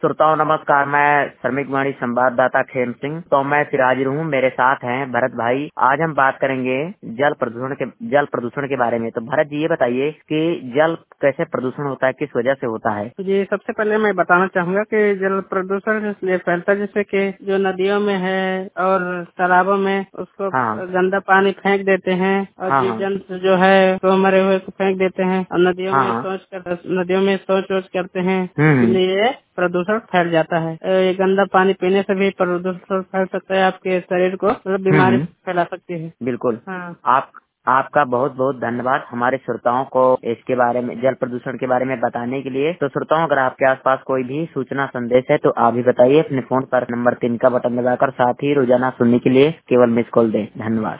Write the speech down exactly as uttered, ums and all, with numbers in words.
श्रोताओं नमस्कार, मैं श्रमिक वाणी संवाददाता खेम सिंह। तो मैं फिर हाजिर हूँ, मेरे साथ हैं भरत भाई। आज हम बात करेंगे जल प्रदूषण के जल प्रदूषण के बारे में। तो भरत जी ये बताइए कि जल कैसे प्रदूषण होता है, किस वजह से होता है? जी, सबसे पहले मैं बताना चाहूँगा कि जल प्रदूषण इसलिए फैलता है जैसे कि जो नदियों में है और तालाबों में उसको हाँ गंदा पानी फेंक देते हैं और हाँ जीव हाँ जंतु जो है तो मरे हुए को फेंक देते हैं और नदियों हाँ में हाँ शौच कर नदियों में शौच वोच करते हैं, हम्म हम्म इसलिए प्रदूषण फैल जाता है। अ, ये गंदा पानी पीने से भी प्रदूषण फैल सकता है, आपके शरीर को मतलब हम्म बीमारी हम्म, फैला सकती है। बिल्कुल। हाँ आप आपका बहुत बहुत धन्यवाद हमारे श्रोताओं को इसके बारे में, जल प्रदूषण के बारे में बताने के लिए। तो श्रोताओं, अगर आपके आसपास कोई भी सूचना संदेश है तो आप भी बताइए अपने फोन पर नंबर तीन का बटन दबाकर। साथ ही रोजाना सुनने के लिए केवल मिस कॉल दें। धन्यवाद।